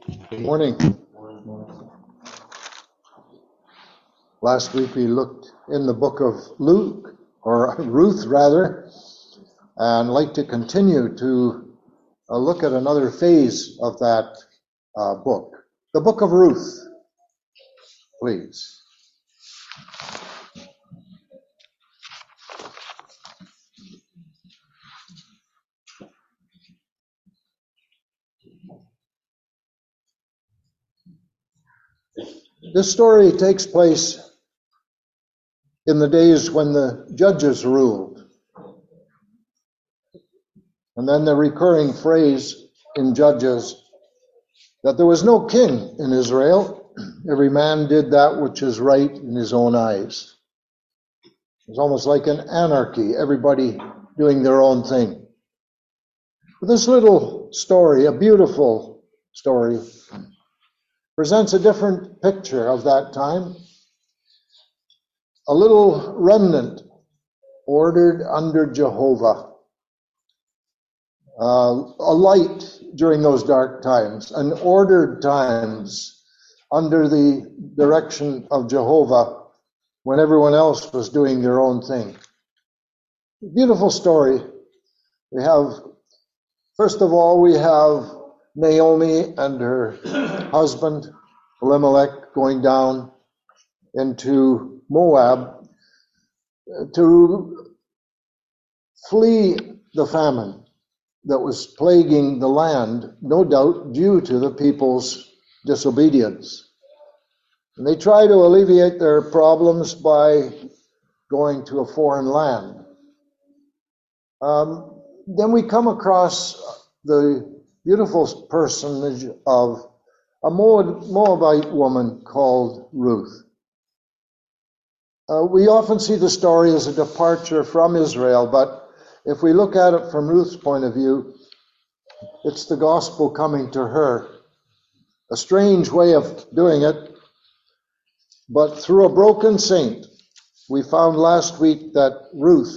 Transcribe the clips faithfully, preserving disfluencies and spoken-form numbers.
Good morning. Last week we looked in the book of Luke, or Ruth rather, and I'd like to continue to uh, look at another phase of that uh, book. The book of Ruth, please. This story takes place in the days when the judges ruled. And then the recurring phrase in Judges that there was no king in Israel. Every man did that which is right in his own eyes. It was almost like an anarchy, everybody doing their own thing. But this little story, a beautiful story, presents a different picture of that time. A little remnant ordered under Jehovah. Uh, a light during those dark times, an ordered times under the direction of Jehovah when everyone else was doing their own thing. Beautiful story. We have, first of all, we have Naomi and her husband, Elimelech, going down into Moab to flee the famine that was plaguing the land, no doubt due to the people's disobedience. And they try to alleviate their problems by going to a foreign land. Um, then we come across the beautiful personage of a Moabite woman called Ruth. Uh, we often see the story as a departure from Israel, but if we look at it from Ruth's point of view, it's the gospel coming to her. A strange way of doing it, but through a broken saint. We found last week that Ruth,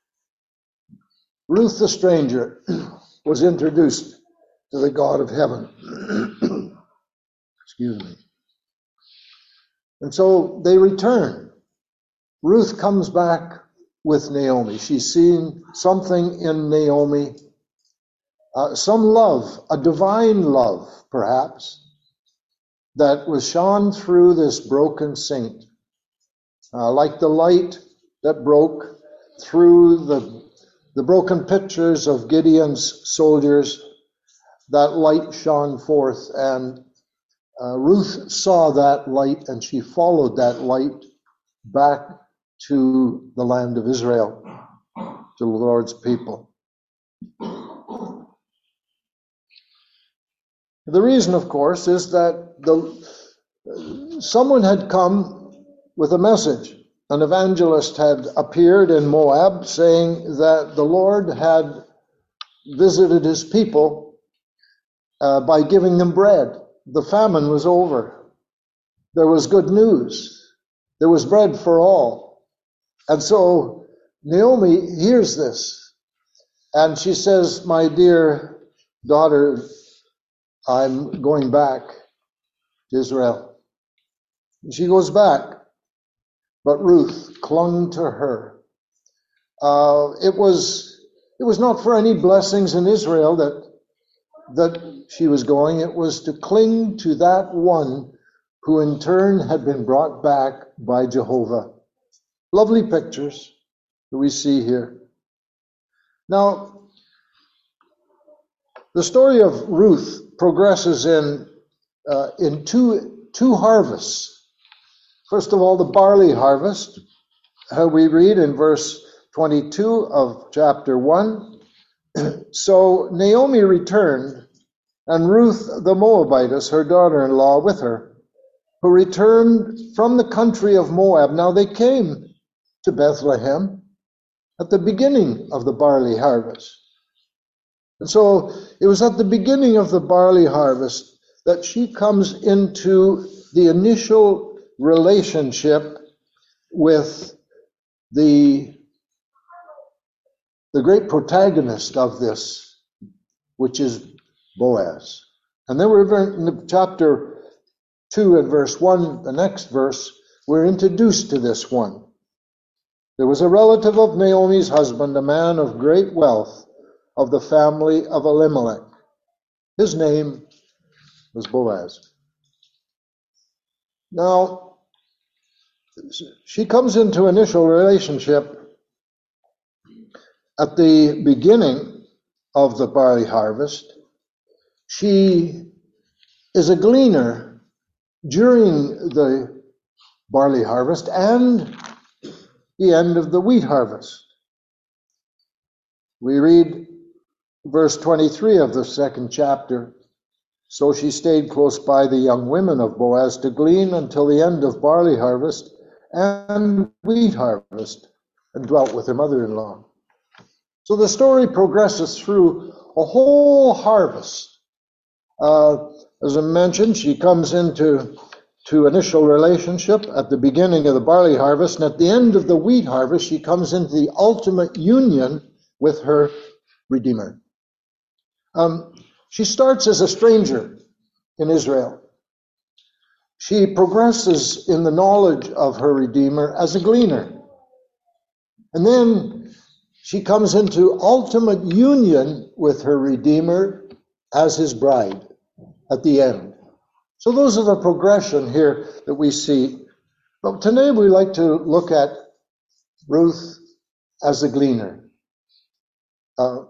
Ruth the stranger, was introduced to the God of heaven. Excuse me. And so they return. Ruth comes back with Naomi. She's seen something in Naomi, uh, some love, a divine love, perhaps, that was shone through this broken saint, uh, like the light that broke through the, the broken pictures of Gideon's soldiers. That light shone forth, and uh, Ruth saw that light, and she followed that light back to the land of Israel, to the Lord's people. The reason, of course, is that the, someone had come with a message. An evangelist had appeared in Moab saying that the Lord had visited his people uh, by giving them bread. The famine was over. There was good news. There was bread for all. And so Naomi hears this, and she says, "My dear daughter, I'm going back to Israel." And she goes back, but Ruth clung to her. Uh, it was it was not for any blessings in Israel that that she was going. It was to cling to that one who in turn had been brought back by Jehovah. Lovely pictures that we see here. Now, the story of Ruth progresses in uh, in two two harvests. First of all, the barley harvest. Uh, we read in verse twenty-two of chapter one. So Naomi returned, and Ruth the Moabitess, her daughter-in-law, with her, who returned from the country of Moab. Now they came to Bethlehem at the beginning of the barley harvest. And so it was at the beginning of the barley harvest that she comes into the initial relationship with the, the great protagonist of this, which is Boaz. And then we're in chapter two and verse one, the next verse, we're introduced to this one. There was a relative of Naomi's husband, a man of great wealth, of the family of Elimelech. His name was Boaz. Now, she comes into initial relationship at the beginning of the barley harvest. She is a gleaner during the barley harvest and the end of the wheat harvest. We read verse twenty-three of the second chapter. So she stayed close by the young women of Boaz to glean until the end of barley harvest and wheat harvest, and dwelt with her mother-in-law. So the story progresses through a whole harvest. Uh, as I mentioned, she comes into to initial relationship at the beginning of the barley harvest, and at the end of the wheat harvest, she comes into the ultimate union with her Redeemer. Um, she starts as a stranger in Israel. She progresses in the knowledge of her Redeemer as a gleaner. And then she comes into ultimate union with her Redeemer as his bride at the end. So those are the progression here that we see. But today we like to look at Ruth as a gleaner. Uh,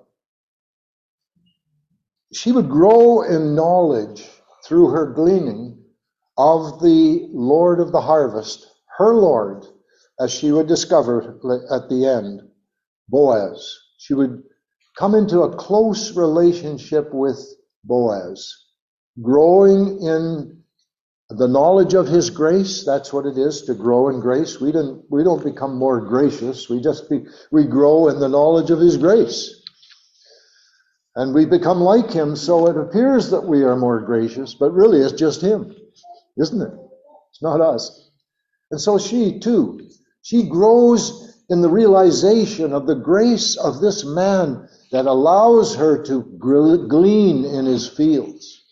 she would grow in knowledge through her gleaning of the Lord of the harvest, her Lord, as she would discover at the end, Boaz. She would come into a close relationship with Boaz, growing in the knowledge of his grace. That's what it is, to grow in grace. We don't, we don't become more gracious. We just be, we grow in the knowledge of his grace. And we become like him, so it appears that we are more gracious, but really it's just him, isn't it? It's not us. And so she too, she grows in the realization of the grace of this man that allows her to glean in his fields.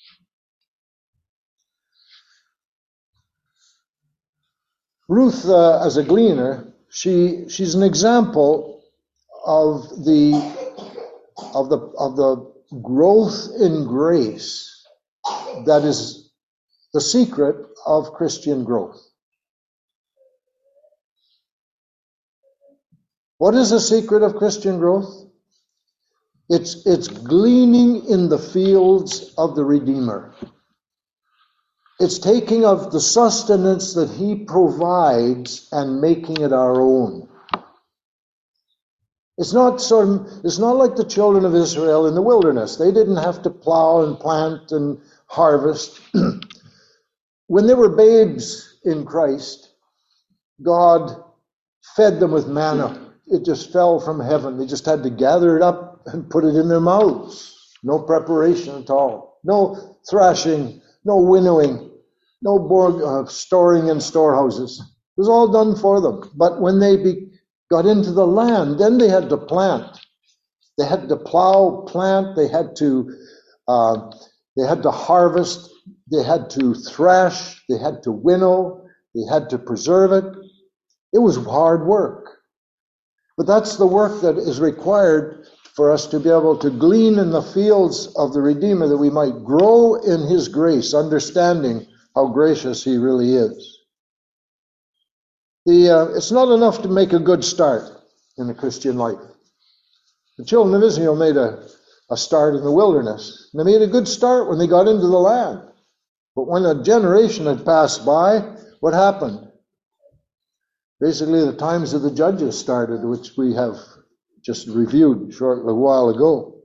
Ruth, uh, as a gleaner, she she's an example of the of the of the growth in grace that is the secret of Christian growth. What is the secret of Christian growth? It's it's gleaning in the fields of the Redeemer. It's taking of the sustenance that he provides and making it our own. It's not sort of, it's not like the children of Israel in the wilderness. They didn't have to plow and plant and harvest. When they were babes in Christ, God fed them with manna. It just fell from heaven. They just had to gather it up and put it in their mouths. No preparation at all. No thrashing, no winnowing, no uh, storing in storehouses. It was all done for them. But when they be, got into the land, then they had to plant. They had to plow, plant. They had to, uh, they had to harvest. They had to thrash. They had to winnow. They had to preserve it. It was hard work. But that's the work that is required for us to be able to glean in the fields of the Redeemer, that we might grow in his grace, understanding how gracious he really is. The, uh, it's not enough to make a good start in the Christian life. The children of Israel made a, a start in the wilderness. They made a good start when they got into the land. But when a generation had passed by, what happened? Basically, the times of the judges started, which we have just reviewed shortly a while ago.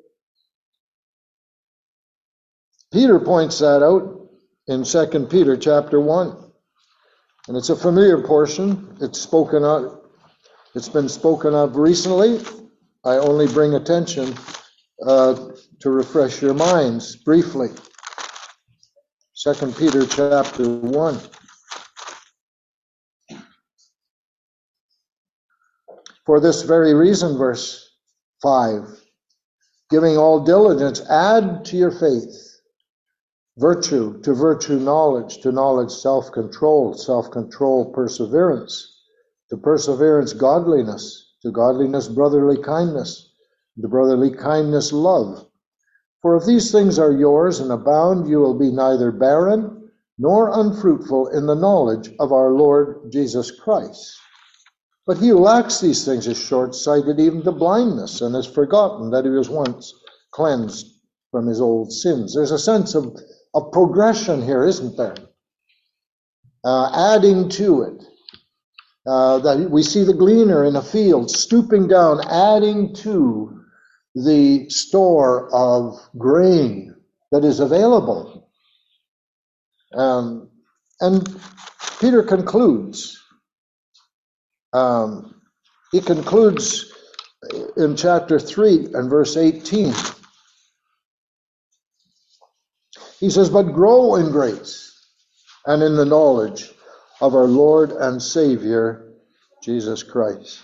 Peter points that out in Second Peter chapter one. And it's a familiar portion. It's spoken of, it's been spoken of recently. I only bring attention uh, to refresh your minds briefly. Second Peter chapter one. For this very reason, verse five, giving all diligence, add to your faith virtue, to virtue knowledge, to knowledge self-control, self-control perseverance, to perseverance godliness, to godliness brotherly kindness, to brotherly kindness love. For if these things are yours and abound, you will be neither barren nor unfruitful in the knowledge of our Lord Jesus Christ. But he who lacks these things is short-sighted even to blindness, and has forgotten that he was once cleansed from his old sins. There's a sense of, of progression here, isn't there? Uh, adding to it. Uh, that we see the gleaner in a field stooping down, adding to the store of grain that is available. Um, and Peter concludes. Um, he concludes in chapter three and verse eighteen. He says, but grow in grace and in the knowledge of our Lord and Savior, Jesus Christ.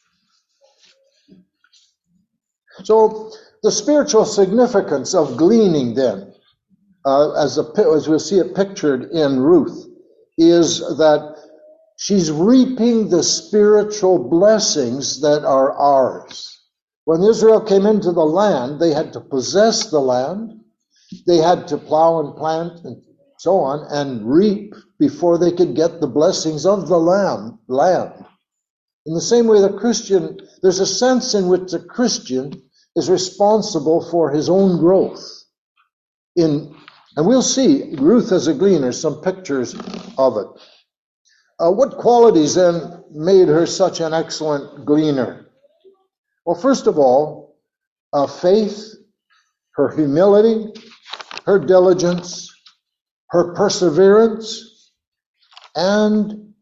So the spiritual significance of gleaning then, uh, as, a, as we'll see it pictured in Ruth, is that she's reaping the spiritual blessings that are ours. When Israel came into the land, they had to possess the land. They had to plow and plant and so on and reap before they could get the blessings of the land. land. In the same way, the Christian, there's a sense in which the Christian is responsible for his own growth. In, and we'll see, Ruth as a gleaner, some pictures of it. Uh, what qualities then made her such an excellent gleaner? Well, first of all, uh, faith, her humility, her diligence, her perseverance, and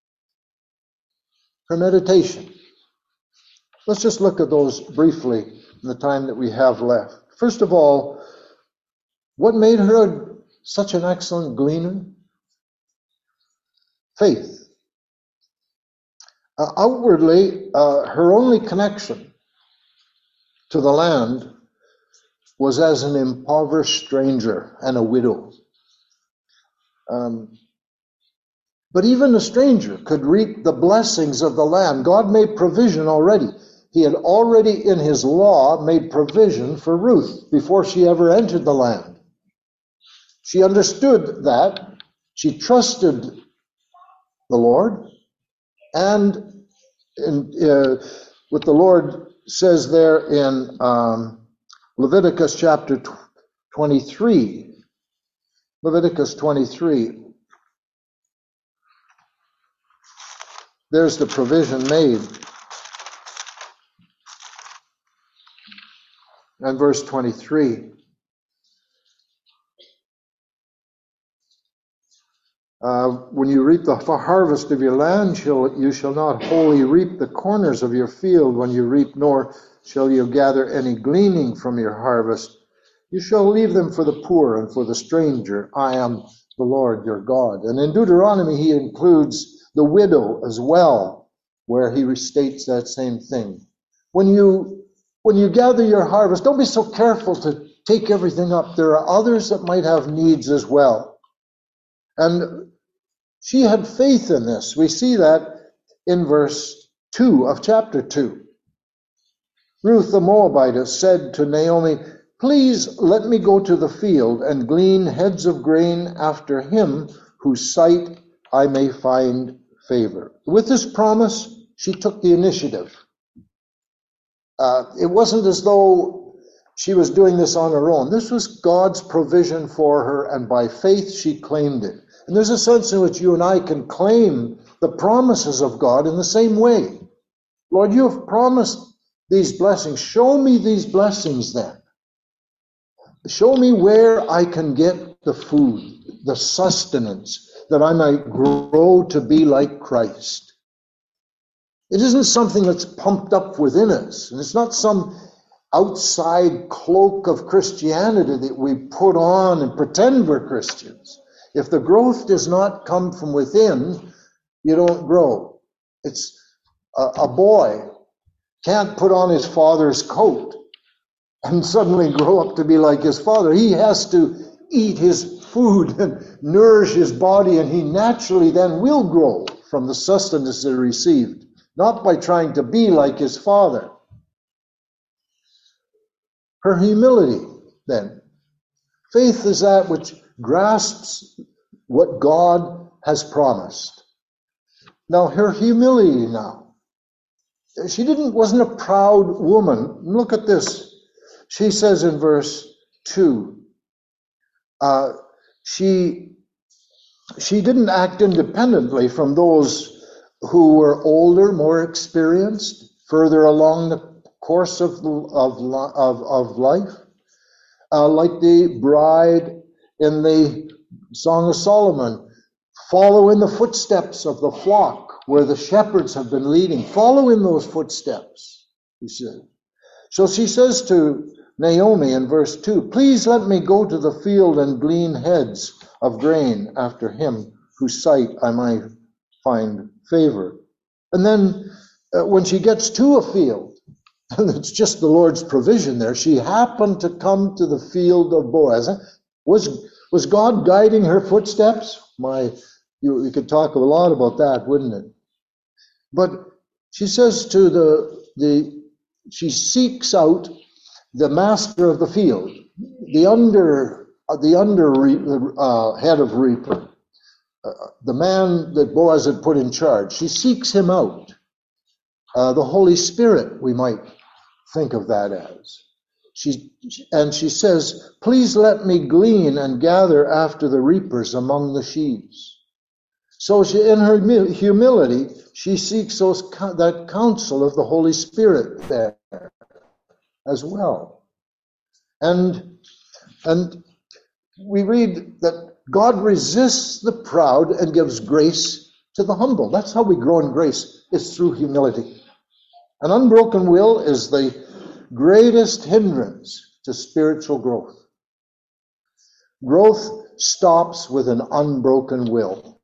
her meditation. Let's just look at those briefly in the time that we have left. First of all, what made her such an excellent gleaner? Faith. Uh, outwardly, uh, her only connection to the land was as an impoverished stranger and a widow. Um, but even a stranger could reap the blessings of the land. God made provision already. He had already in his law made provision for Ruth before she ever entered the land. She understood that. She trusted the Lord. And in, uh, what the Lord says there in um, Leviticus chapter twenty-three, Leviticus twenty-three, there's the provision made. And verse twenty-three. Uh, when you reap the harvest of your land, shall, you shall not wholly reap the corners of your field when you reap, nor shall you gather any gleaning from your harvest. You shall leave them for the poor and for the stranger. I am the Lord your God. And in Deuteronomy, he includes the widow as well, where he restates that same thing. When you, when you gather your harvest, don't be so careful to take everything up. There are others that might have needs as well. And she had faith in this. We see that in verse two of chapter two. Ruth the Moabitess said to Naomi, please let me go to the field and glean heads of grain after him whose sight I may find favor. With this promise, she took the initiative. Uh, it wasn't as though she was doing this on her own. This was God's provision for her, and by faith she claimed it. And there's a sense in which you and I can claim the promises of God in the same way. Lord, you have promised these blessings. Show me these blessings then. Show me where I can get the food, the sustenance, that I might grow to be like Christ. It isn't something that's pumped up within us. And it's not some outside cloak of Christianity that we put on and pretend we're Christians. If the growth does not come from within, you don't grow. It's a, a boy can't put on his father's coat and suddenly grow up to be like his father. He has to eat his food and nourish his body, and he naturally then will grow from the sustenance that he received, not by trying to be like his father. Her humility, then. Faith is that which grasps what God has promised. Now, her humility now. She didn't wasn't a proud woman. Look at this. She says in verse two, uh, she, she didn't act independently from those who were older, more experienced, further along the course of, of, of, of life. Uh, like the bride in the Song of Solomon, follow in the footsteps of the flock where the shepherds have been leading. Follow in those footsteps, he said. So she says to Naomi in verse two, please let me go to the field and glean heads of grain after him whose sight I might find favor. And then uh, when she gets to a field, and it's just the Lord's provision there, she happened to come to the field of Boaz. Was, was God guiding her footsteps? My, you, you could talk a lot about that, wouldn't it? But she says to the, the she seeks out the master of the field, the under, the under uh, head of reaper, uh, the man that Boaz had put in charge. She seeks him out. Uh, the Holy Spirit, we might think of that as. She, and she says, please let me glean and gather after the reapers among the sheaves. So she, in her humility, she seeks those, that counsel of the Holy Spirit there as well. And, and we read that God resists the proud and gives grace to the humble. That's how we grow in grace, is through humility. An unbroken will is the greatest hindrance to spiritual growth. Growth stops with an unbroken will.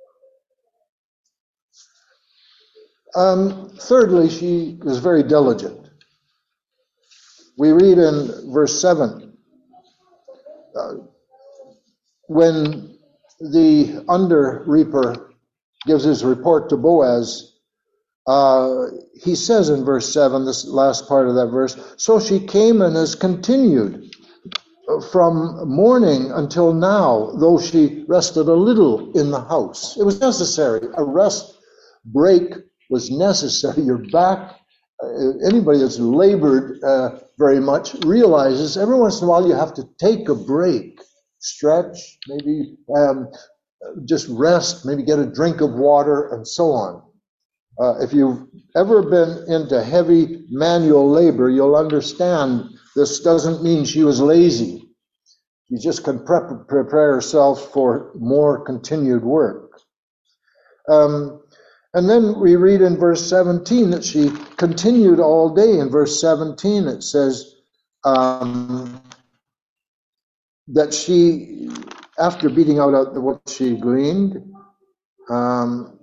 Um, thirdly, she was very diligent. We read in verse seven, uh, when the under reaper gives his report to Boaz, Uh, he says in verse seven, this last part of that verse, so she came and has continued from morning until now, though she rested a little in the house. It was necessary. A rest break was necessary. Your back, uh, anybody that's labored uh, very much realizes every once in a while you have to take a break, stretch, maybe um, just rest, maybe get a drink of water, and so on. Uh, if you've ever been into heavy manual labor, you'll understand this doesn't mean she was lazy. You just can prep, prepare herself for more continued work. Um, and then we read in verse seventeen that she continued all day. In verse seventeen it says um, that she, after beating out what she gleaned, um,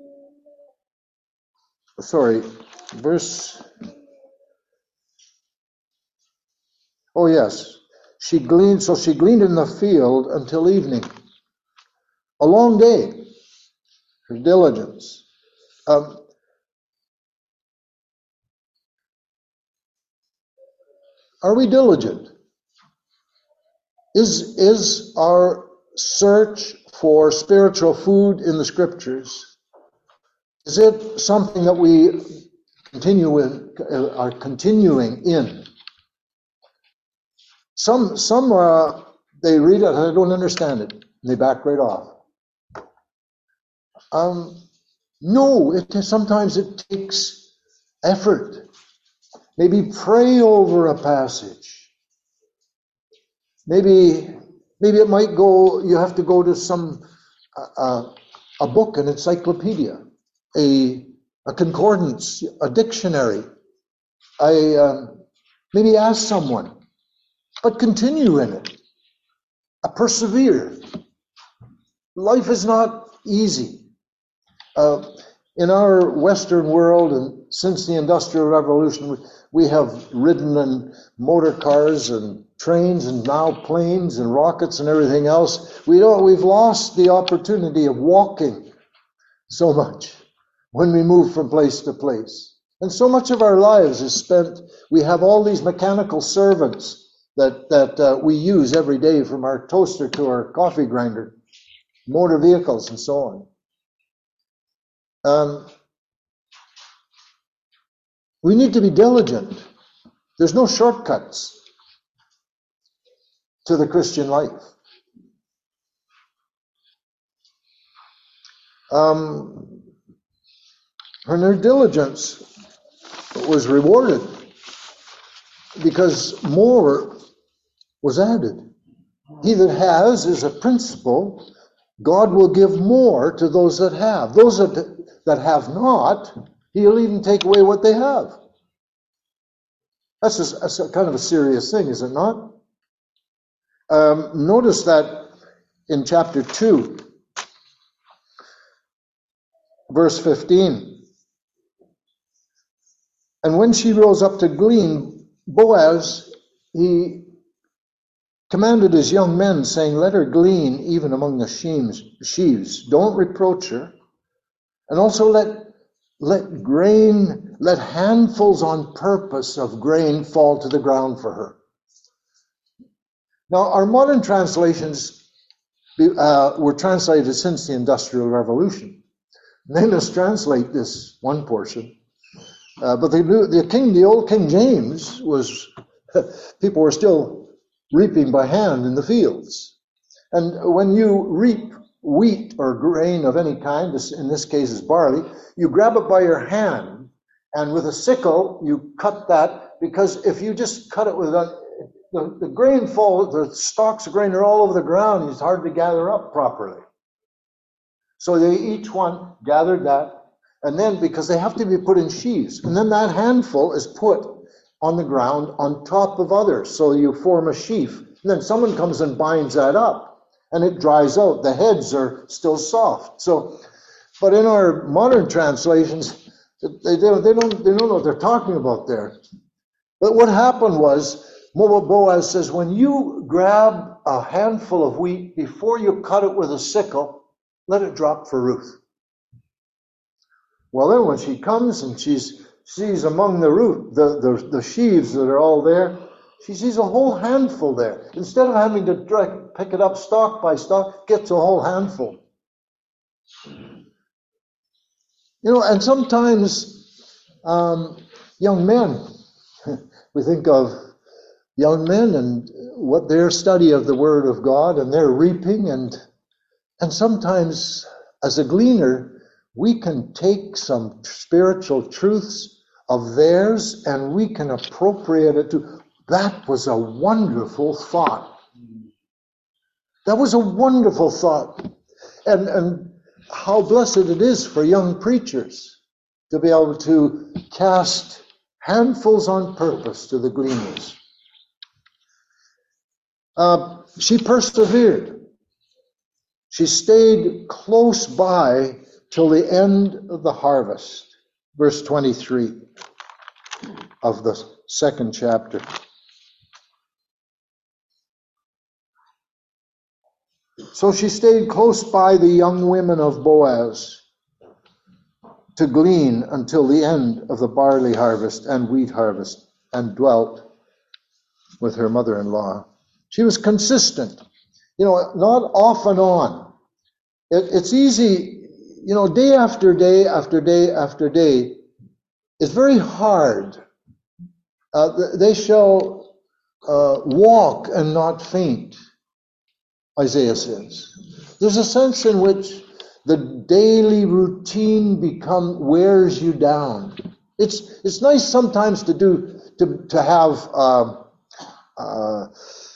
sorry, verse, oh yes, she gleaned, so she gleaned in the field until evening. A long day, her diligence. Um, are we diligent? Is, is our search for spiritual food in the scriptures, is it something that we continue with, are continuing in? Some, some uh, they read it and they don't understand it, and they back right off. Um, no, it sometimes it takes effort. Maybe pray over a passage. Maybe, maybe it might go. You have to go to some uh, a book, an encyclopedia, a a concordance, a dictionary. I uh, maybe ask someone, but continue in it. Uh, persevere. Life is not easy. Uh, in our Western world, and since the Industrial Revolution, we have ridden in motor cars and trains and now planes and rockets and everything else, we don't, we've lost the opportunity of walking so much when we move from place to place. And so much of our lives is spent, we have all these mechanical servants that, that uh, we use every day, from our toaster to our coffee grinder, motor vehicles and so on. Um, we need to be diligent. There's no shortcuts to the Christian life. Um, and her diligence was rewarded because more was added. He that has is a principle. God will give more to those that have. Those that, that have not, he'll even take away what they have. That's, just, that's a kind of a serious thing, is it not? Um, notice that in chapter two, verse fifteen. And when she rose up to glean, Boaz, he commanded his young men, saying, let her glean even among the sheaves. Don't reproach her. And also let, let grain, let handfuls on purpose of grain fall to the ground for her. Now, our modern translations uh, were translated since the Industrial Revolution. They mistranslate this one portion. Uh, but the, the King, the old King James was, people were still reaping by hand in the fields. And when you reap wheat or grain of any kind, this, in this case is barley, you grab it by your hand, and with a sickle you cut that, because if you just cut it with a, the, the grain fall, the stalks of grain are all over the ground, it's hard to gather up properly. So they each one gathered that, and then, because they have to be put in sheaves, and then that handful is put on the ground on top of others, so you form a sheaf. And then someone comes and binds that up, and it dries out. The heads are still soft. So, but in our modern translations, they don't, they don't, they don't know what they're talking about there. But what happened was, Boaz says, when you grab a handful of wheat, before you cut it with a sickle, let it drop for Ruth. Well, then when she comes and she's sees among the root, the, the, the sheaves that are all there, she sees a whole handful there. Instead of having to direct, pick it up stalk by stalk, gets a whole handful. You know, and sometimes um, young men, we think of young men and what their study of the Word of God and their reaping, and and sometimes as a gleaner, we can take some spiritual truths of theirs and we can appropriate it to. That was a wonderful thought. That was a wonderful thought. And, and how blessed it is for young preachers to be able to cast handfuls on purpose to the gleaners. Uh, she persevered. She stayed close by till the end of the harvest. Verse twenty-three of the second chapter. So she stayed close by the young women of Boaz to glean until the end of the barley harvest and wheat harvest, and dwelt with her mother-in-law. She was consistent, you know, not off and on. It, it's easy. You know, day after day after day after day, it's very hard. Uh, they shall uh, walk and not faint, Isaiah says. There's a sense in which the daily routine become wears you down. It's it's nice sometimes to do to to have uh, uh,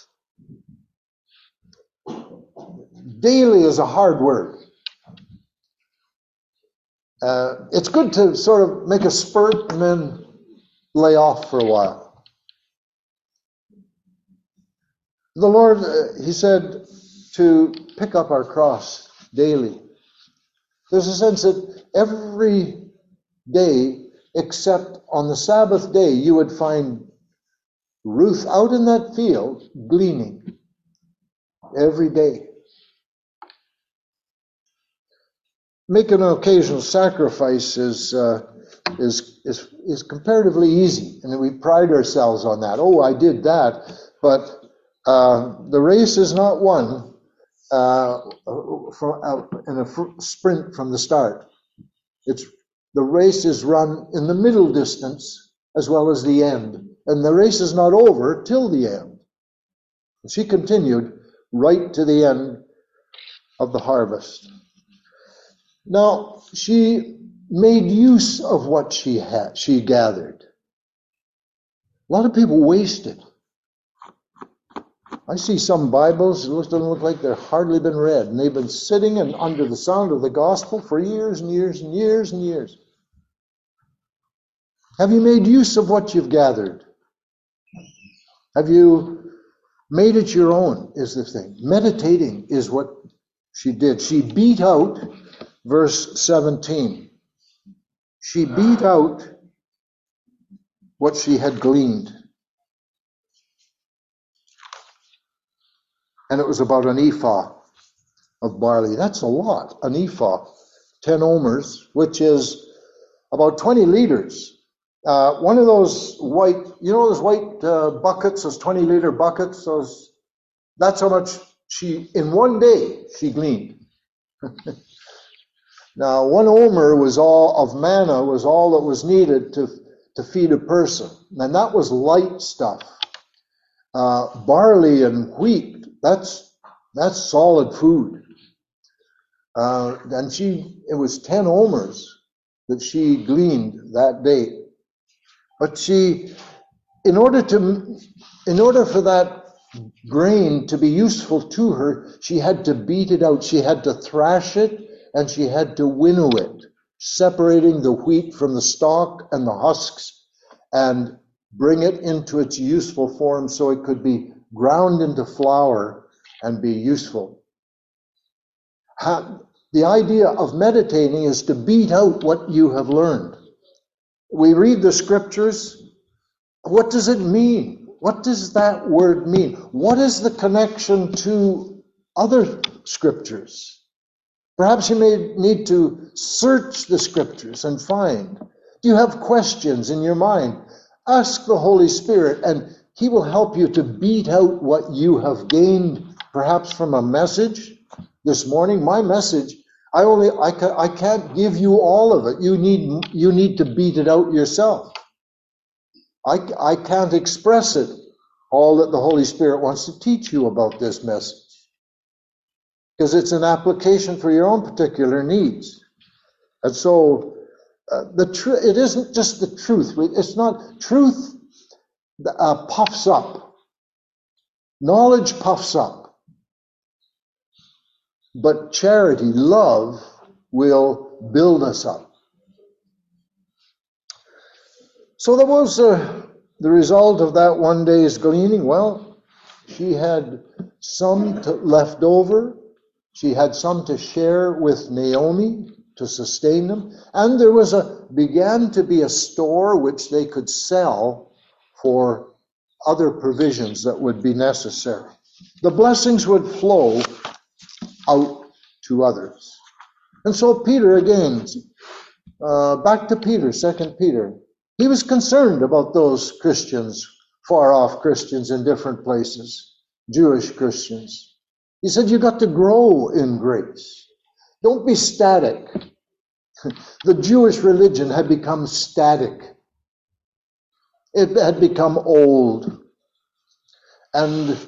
daily is a hard word. Uh, it's good to sort of make a spurt and then lay off for a while. The Lord, uh, he said, to pick up our cross daily. There's a sense that every day, except on the Sabbath day, you would find Ruth out in that field gleaning every day. Making an occasional sacrifice is, uh, is, is, is comparatively easy, and we pride ourselves on that. Oh, I did that, but uh, the race is not won uh, from, uh, in a fr- sprint from the start. It's the race is run in the middle distance as well as the end, and the race is not over till the end. And she continued right to the end of the harvest. Now, she made use of what she had, she gathered. A lot of people waste it. I see some Bibles, it looks, doesn't look like they've hardly been read, and they've been sitting and under the sound of the gospel for years and years and years and years. Have you made use of what you've gathered? Have you made it your own, is the thing. Meditating is what she did. She beat out, verse seventeen. She beat out what she had gleaned. And it was about an ephah of barley. That's a lot, an ephah. ten omers, which is about twenty liters. Uh, one of those white, you know those white uh, buckets, those twenty liter buckets, those, that's how much she, in one day, she gleaned. Now, one omer was all of manna, was all that was needed to, to feed a person. And that was light stuff. Uh, barley and wheat, that's, that's solid food. Uh, and she, it was ten omers that she gleaned that day. But she, in order to, in order for that grain to be useful to her, she had to beat it out. She had to thrash it, and she had to winnow it, separating the wheat from the stalk and the husks, and bring it into its useful form so it could be ground into flour and be useful. The idea of meditating is to beat out what you have learned. We read the scriptures. What does it mean? What does that word mean? What is the connection to other scriptures? Perhaps you may need to search the scriptures and find. Do you have questions in your mind? Ask the Holy Spirit, and He will help you to beat out what you have gained, perhaps from a message this morning. My message, I only I, ca- I can't give you all of it. You need you need to beat it out yourself. I, I can't express it, all that the Holy Spirit wants to teach you about this message, because it's an application for your own particular needs. And so uh, the tr- it isn't just the truth. It's not truth uh, puffs up. Knowledge puffs up. But charity, love, will build us up. So that was uh, the result of that one day's gleaning. Well, she had some to, left over. She had some to share with Naomi to sustain them. And there was a began to be a store which they could sell for other provisions that would be necessary. The blessings would flow out to others. And so Peter again, uh, back to Peter, Second Peter. He was concerned about those Christians, far off Christians in different places, Jewish Christians. He said, you got to grow in grace. Don't be static. The Jewish religion had become static. It had become old. And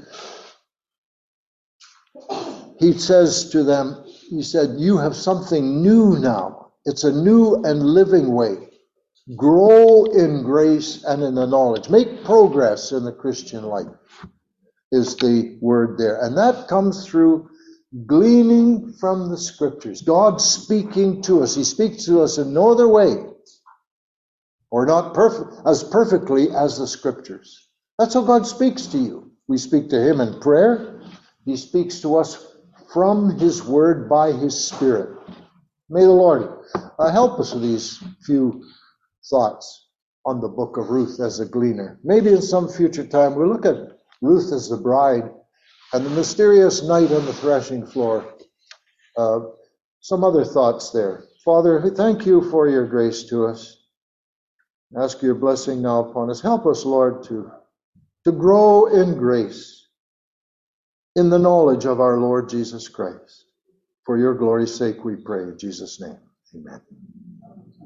he says to them, he said, you have something new now. It's a new and living way. Grow in grace and in the knowledge. Make progress in the Christian life is the word there. And that comes through gleaning from the scriptures. God speaking to us. He speaks to us in no other way, or not perfect, as perfectly as the scriptures. That's how God speaks to you. We speak to Him in prayer. He speaks to us from His word by His Spirit. May the Lord uh, help us with these few thoughts. on the book of Ruth as a gleaner. Maybe in some future time we'll look at Ruth as the bride and the mysterious night on the threshing floor. Uh, some other thoughts there. Father, we thank you for your grace to us. Ask your blessing now upon us. Help us, Lord, to, to grow in grace, in the knowledge of our Lord Jesus Christ. For your glory's sake we pray. In Jesus' name, amen.